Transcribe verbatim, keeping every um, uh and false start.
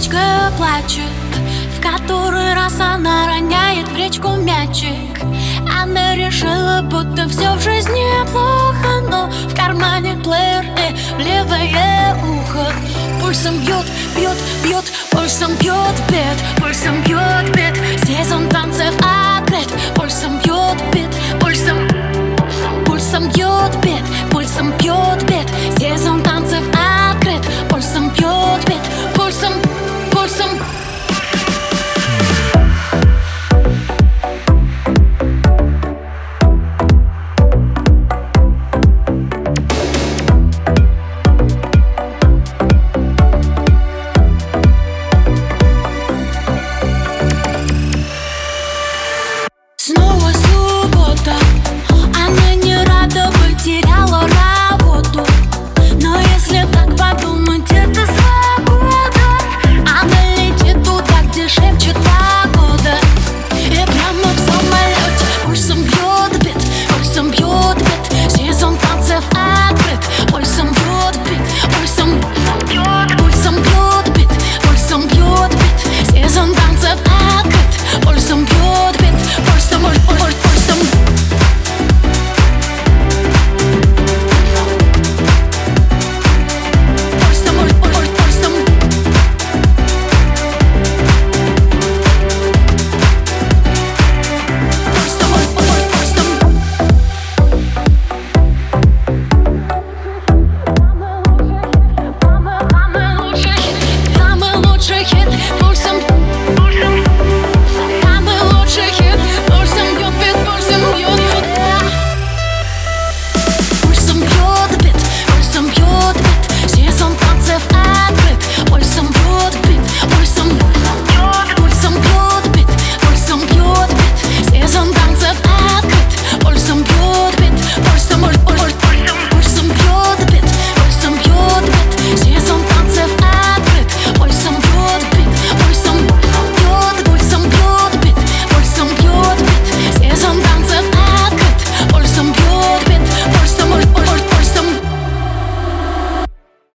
девочка плачет, в который раз она роняет в речку мячик. Она решила, будто все в жизни плохо, но в кармане плеер и в левое ухо пульсом бьет, бьет, бьет, пульсом бьет.